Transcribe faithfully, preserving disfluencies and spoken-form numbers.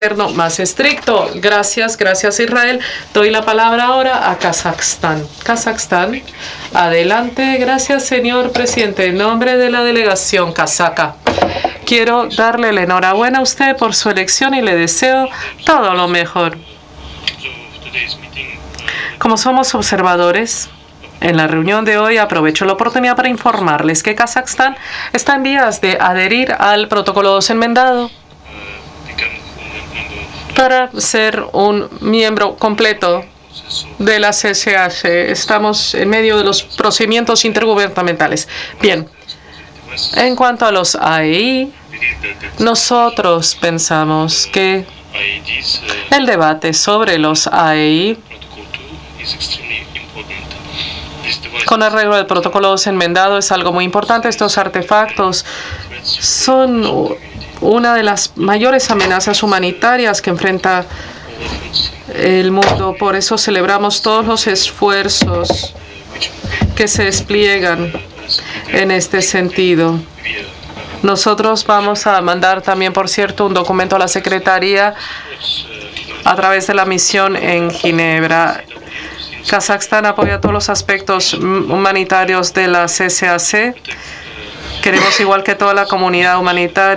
más estricto. Gracias, gracias Israel. Doy la palabra ahora a Kazajstán. Kazajstán, adelante. Gracias, señor presidente. En nombre de la delegación kazaca, quiero darle la enhorabuena a usted por su elección y le deseo todo lo mejor. Como somos observadores en la reunión de hoy, aprovecho la oportunidad para informarles que Kazajstán está en vías de adherir al protocolo dos enmendado para ser un miembro completo de la C C H. Estamos en medio de los procedimientos intergubernamentales. Bien, en cuanto a los A E I, nosotros pensamos que el debate sobre los A E I con arreglo del protocolo dos enmendado es algo muy importante. Estos artefactos son una de las mayores amenazas humanitarias que enfrenta el mundo. Por eso celebramos todos los esfuerzos que se despliegan en este sentido. Nosotros vamos a mandar también, por cierto, un documento a la Secretaría a través de la misión en Ginebra. Kazajstán apoya todos los aspectos humanitarios de la C C A C. Queremos, igual que toda la comunidad humanitaria,